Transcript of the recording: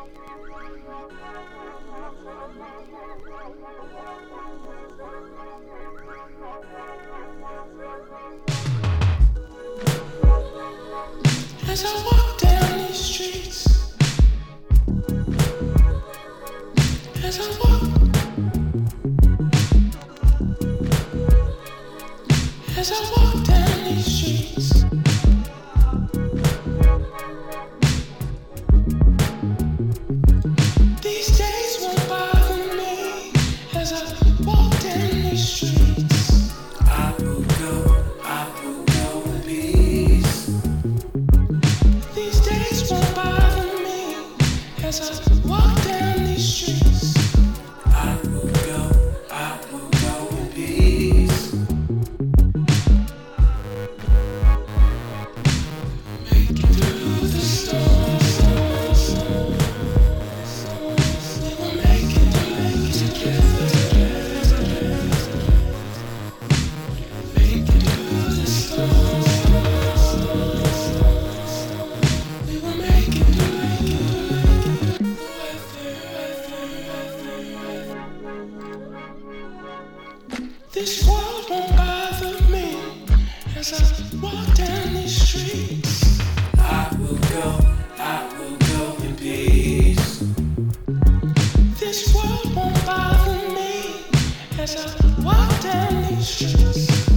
As I walk down these streets, as I walk, as I walk down these streets, these days won't bother me. As I walk down these streets, I will go in peace. These days won't bother me. As I walk down these streets, I will go in peace. Make it through the storm. We will make it together. Make it through the storm. We will make it through the weather. This world won't bother me as I walk down these streets. I will go in peace. This world won't bother me as I walk down these streets.